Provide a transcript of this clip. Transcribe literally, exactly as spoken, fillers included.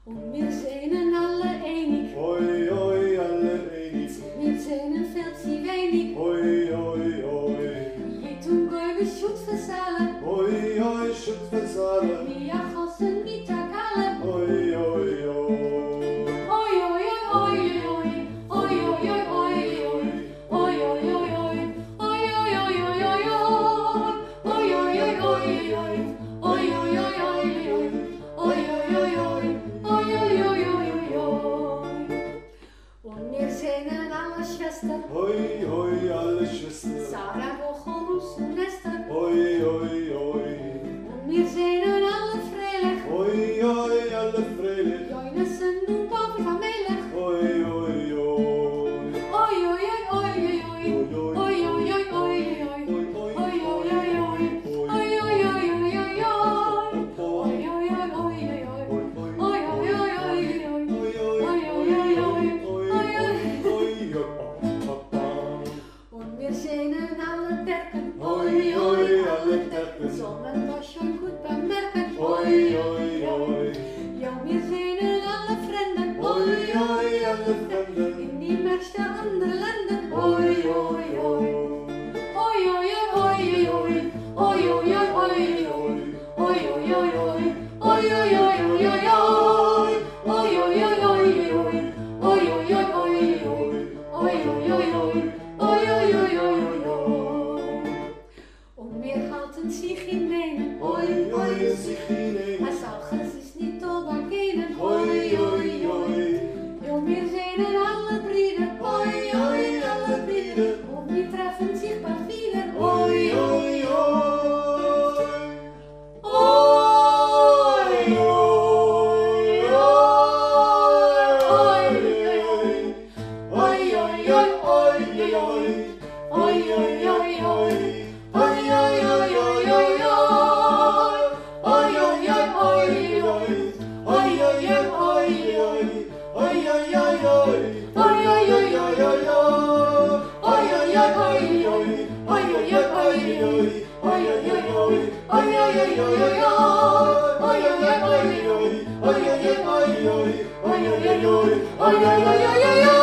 Und wir sehnen alle einig. Oi, oi, alle einig. Wir sehnen viel zu wenig. Oi, oi, oi. Je toen gooi we shoot verzalen. Oi, oi, schut verzalen. Wie a gossen wie takalen. Oi, oi, oi. Oi, oi, oi, oi, oi. Oi, oi, oi, oi, oi. Oi, oi, oi, oi. Oi, oi, oi, oi, oi, oi. Oi, oi, oi, oi, oi. Oi, oi, oi, oi, oi. Oi, oi, oi, oi. Oi, oi, oi, oi, oi. Und wir sehnen alle Schwestern. Oi, oi, alle Schwestern. Sarah, Rochel, Roes und Esther. Oi, oi, oi. Und wir sehnen alle Freilich. Oi, oi, alle freilich. Joinessen und Papi van Melech. Oi, oi, oi. Oi, oi, oi, oi, oi. Oi, oi, oi, oi, oi. Oi, oi, oi, oi. Oi, oi, oi, oi, oi, oi. Oi, oi, oi, oi, oi, oi. Oi, oi, oi, oi, oi. Oi, oi, oi, oi. Oi, oi. Und wir sehnen alle Bergen. Oi, oi, alle Bergen. Zonnen was schon gut bemerken. Oi, oi, oi. Ja, wir sehnen alle Fremden. Oi, oi, alle Fremden. In die meiste andere Länder. Oi, oi, oi. Oi, oi, oi, oi, oi. Oi, oi, oi, oi, oi. Oi, oi, oi, oi. Oi, oi, oi, oi, oi, oi. Oi, oi, oi, oi, oi. Oi, oi, oi, oi, oi. Oi, oi, oi, oi. Oi, oi, oi, oi, oi. Und wir halten sich in Nehmen. Oi, oi, sich hinein. Als Alges ist nicht tollbar kennen. Oi, oi, oi. Ja, wir sehnen alle Brüder. Oi, oi, alle Brüder. Und wir treffen sich bald wieder. Oi, oi, oi. Oi, oi, oi, oi, oi.